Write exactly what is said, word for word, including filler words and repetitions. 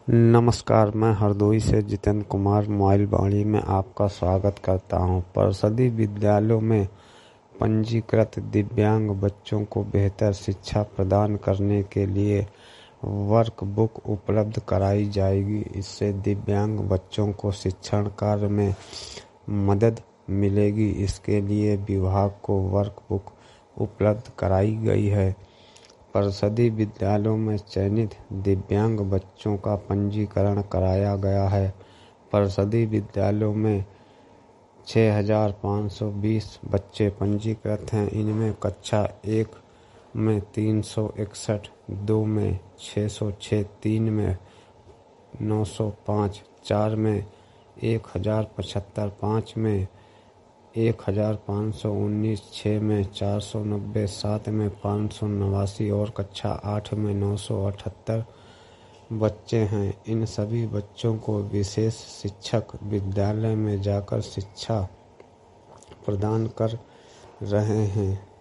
नमस्कार, मैं हरदोई से जितेंद्र कुमार मोबाइल वाणी में आपका स्वागत करता हूं। परिषदीय विद्यालयों में पंजीकृत दिव्यांग बच्चों को बेहतर शिक्षा प्रदान करने के लिए वर्कबुक उपलब्ध कराई जाएगी। इससे दिव्यांग बच्चों को शिक्षण कार्य में मदद मिलेगी। इसके लिए विभाग को वर्कबुक उपलब्ध कराई गई है। परिषदीय विद्यालयों में चयनित दिव्यांग बच्चों का पंजीकरण कराया गया है। परिषदीय विद्यालयों में छह हजार पाँच सौ बीस बच्चे पंजीकृत हैं। इनमें कक्षा एक में तीन सौ इकसठ, दो में छह सौ छह, तीन में नौ सौ पाँच, चार में एक हजार पचहत्तर, पाँच में एक हजार पाँच सौ उन्नीस, छः में चार सौ नब्बे, सात में पाँच सौ नवासी और कक्षा आठ में नौ सौ अठहत्तर बच्चे हैं। इन सभी बच्चों को विशेष शिक्षक विद्यालय में जाकर शिक्षा प्रदान कर रहे हैं।